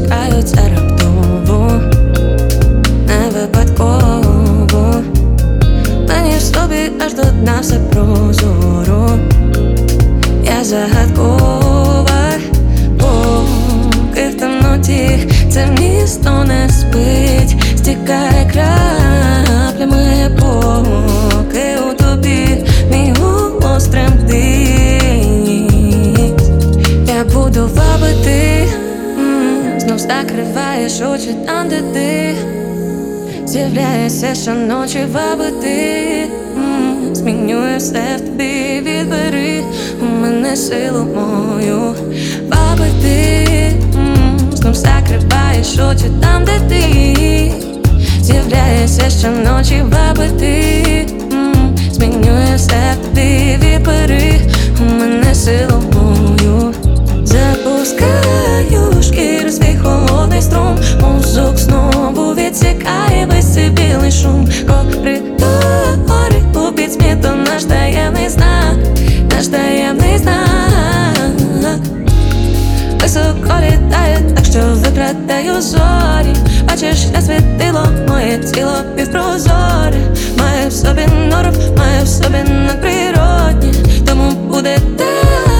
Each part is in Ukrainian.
зникаються раптово, не випадково. Мені в собі аж до дна все прозоро. Я загадкова, поки в темноті це місто не спить, стікає краплями, поки у тобі мій голос тремтить. Я буду вабити, знов закриваєш очі там, де ти з'являєшся щоночі, вабити, змінює все в тобі, відбери у мене силу мою, вабити, знов закриваєш очі там, де ти з'являєшся щоночі, вабити, змінює все в тобі, відбери у мене силу мою. Запускаю шкіру свій холодний струм, мозок знову відсікає весь цей білий шум. Коридори у підсміту наш таємний знак, наш таємний знак. Високо літаю, так що викрадаю зорі. Бачиш, я світило, моє тіло півпрозоре. Має в собі норм, має в собі надприроднє, тому буде так.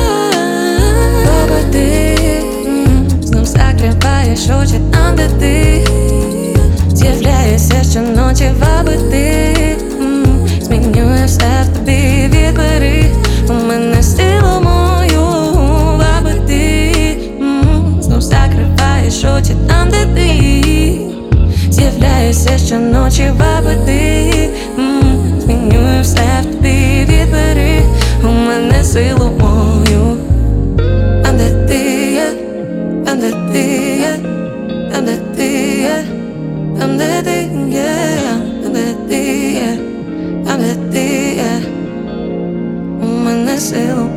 Ти знов закриваєш очі там, де ти з'являєшся щоночі, вабити, змінює все в тобі, відбери у мене силу мою, вабити, знов закриваєш очі там, де ти з'являєшся щоночі, вабити, змінює все в тобі, відбери у мене силу мою. I'm the thing, yeah. I'm the thing, yeah. I'm the thing, yeah. I'm the thing, yeah. I'm the thing, yeah. У мене силу